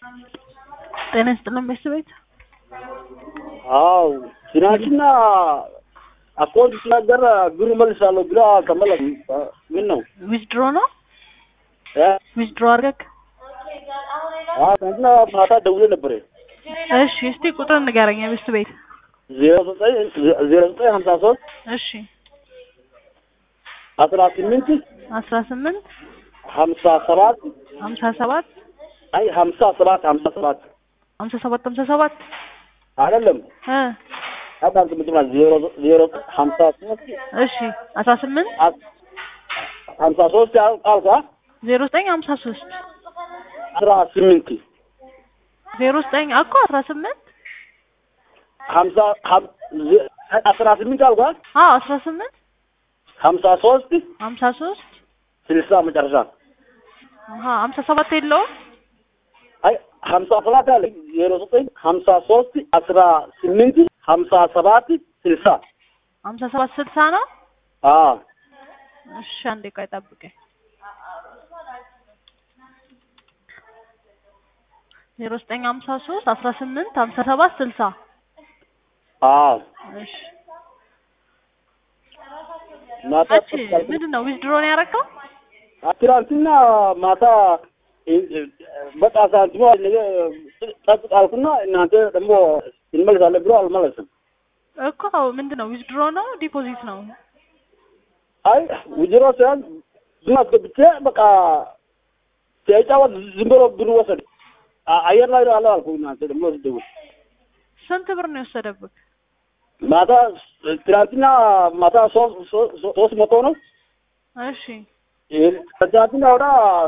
ጤና ይስጥልን ቤተሰቤት። አው ትናንትና አካውንት ሲናገር ብር መልሳለሁ ብላ ተመለስ። ምን ነው ዊዝድሮ ነው ዊዝድሮ አድርገህ? ትናንትና ማታ ደውዬ ነበር። እሺ እስቲ ቁጥር ንገረኝ ቤተሰቤት። 0953 እሺ 18 57 አይ 57 አይደለም አባንት ምትማ 0053 እሺ 18 53 አልኳ 0953 18 09 እኮ 18 18 አልኳ 18 53 60 መጨረሻ 57 የለውም። አይ 57 አለ 09 53 18 57 60 60 ነው። እሺ አንዴ ቆይ ጠብቀኝ። 0953 18 57 60 እሺ ምንድነው ዊዝድሮ ነው ያደረከው? ትናንትና ማታ በቃ ሳንቲሞ ጠብቃልኩና እናንተ ደግሞ እንመልሳለን ብሎ አልመለስም እኮ። ምንድነው ዊዝድሮ ነው ዲፖዚት ነው? አይ ዊዝድሮ ሳይሆን ዝም አስገብቼ በቃ ሲጫወት ዝም ብሎ ብር ወሰደ። አየር ላይ አለ አልኩ። እናንተ ደግሞ ደውል። ስንት ብር ነው የወሰደብህ? ማታ ትናንትና ማታ 300 ነው። እሺ ከዛትና ወዳ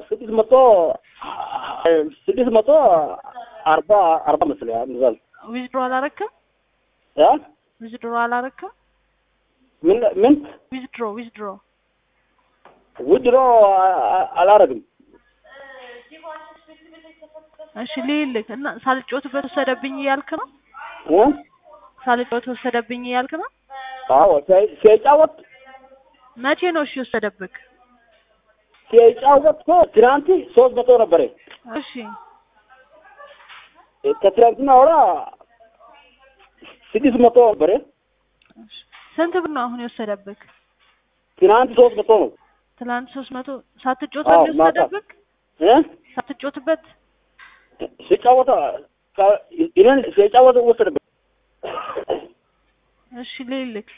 640 መስለኝ እንደዛል። ዊዝድሮ አላረክም? ዊዝድሮ አላረክም? ምን ዊዝድሮ አላረግም። እሺ ልልክ እና ሳልጮትበት ወሰደብኝ እያልክ ነው? ሳልጮት ወሰደብኝ እያልክ ነው? አዎ ሲጫወት መቼ ነው እሺ ወሰደብክ? ሲጫወት እኮ ትናንት 300 ነበር። እሺ ከትናንትና ወራ 600 ነበር። ስንት ብር ነው አሁን የወሰደብክ? ትናንት 300 ነው። ትናንት 300 ሳትጮትበት ወሰደብክ? ሳትጮትበት ሲጫወት ኢነን ሲጫወት ወሰደብክ። እሺ ልልክ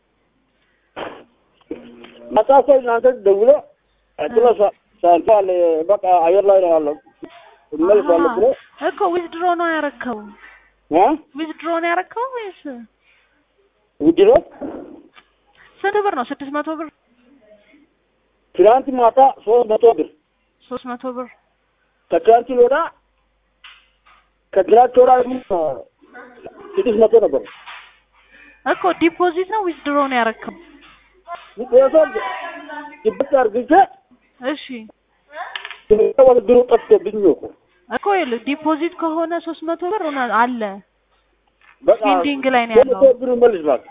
ማታሰይ እናንተ ደውሎ አጥሎሳ ሳንታል በቃ አየር ላይ ነው ያለው። መልሷል ብሎ እኮ ዊዝድሮ ነው ያረከው? ዊዝድሮ ነው ያረከው ወይስ ዊዝድሮ? ስንት ብር ነው? 600 ብር። ትናንት ማታ 300 ብር። 300 ብር ከትናንት ወዳ 600 ነበር እኮ። ዲፖዚት ነው ዊዝድሮ ነው ያረከው? ዲፖዚት ይበጣር ግዜ። እሺ ወደ ድሮ ጠፍቶብኝ እኮ ዲፖዚት ከሆነ 300 ብር አለ በቃ ፔንዲንግ ላይ ነው ያለው። 300 ብር መልስ ባክ።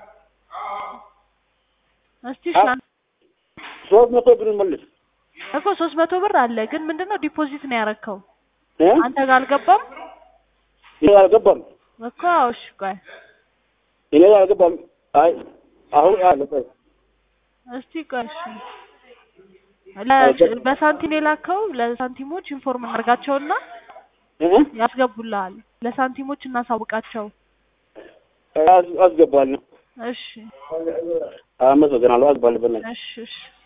እስቲ 300 ብር መልስ እኮ። 300 ብር አለ ግን ምንድነው ዲፖዚት ነው ያረከው? አንተ ጋር አልገባም? እኔ አልገባም እኮ። እሺ ቆይ እኔ አልገባም። አይ አሁን አልገባም። እስቲ ቆይ እሺ በሳንቲም የላከው ለሳንቲሞች ኢንፎርም እናርጋቸውና ያስገቡልሃል። ለሳንቲሞች እናሳውቃቸው። አስገባለሁ። እሺ አመሰግናለሁ። አስገባለሁ። እሺ